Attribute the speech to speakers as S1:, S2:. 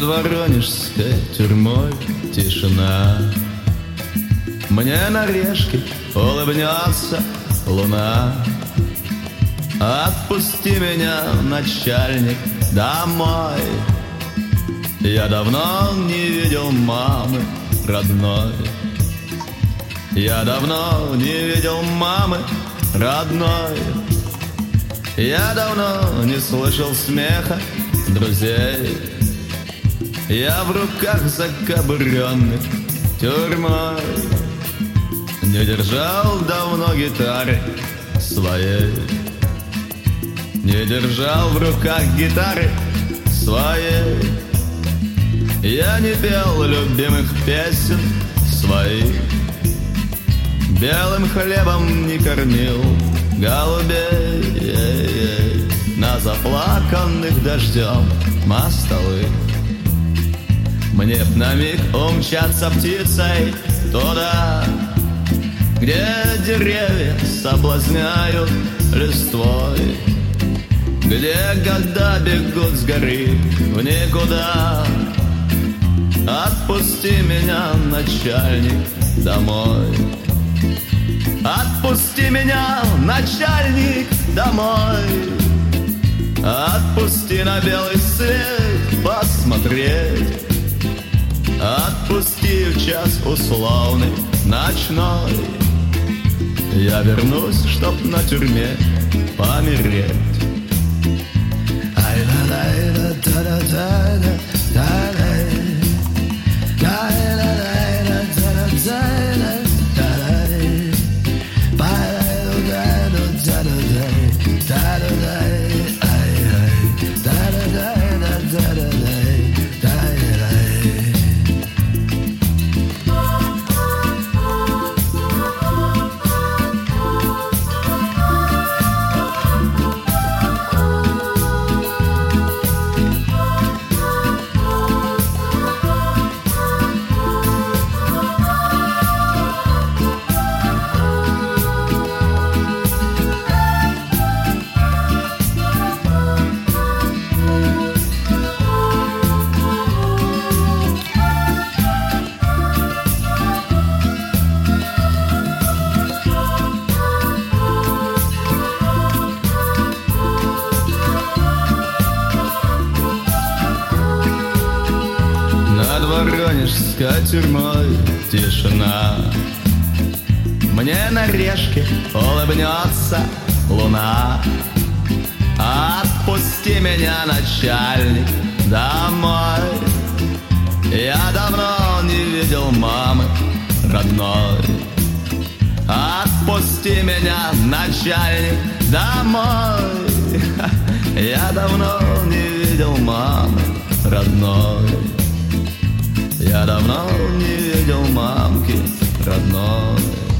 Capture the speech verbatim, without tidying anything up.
S1: Над воронежской тюрьмой тишина. Мне на решке улыбнется луна. Отпусти меня, начальник, домой. Я давно не видел мамы родной. Я давно не видел мамы родной. Я давно не слышал смеха друзей. Я в руках закабрённых тюрьмой. Не держал давно гитары своей. Не держал в руках гитары своей. Я не пел любимых песен своих. Белым хлебом не кормил голубей на заплаканных дождем мостовых. Мне б на миг умчаться птицей туда, где деревья соблазняют листвой, где года бегут с горы в никуда. Отпусти меня, начальник, домой. Отпусти меня, начальник, домой. Отпусти на белый свет посмотреть. Отпусти в час условный, ночной. Я вернусь, чтоб на тюрьме помереть. Над воронежской тюрьмой тишина. Мне на решке улыбнется луна. Отпусти меня, начальник, домой. Я давно не видел мамы родной. Отпусти меня, начальник, домой. Я давно не видел мамы родной. Я давно не видел мамки родной.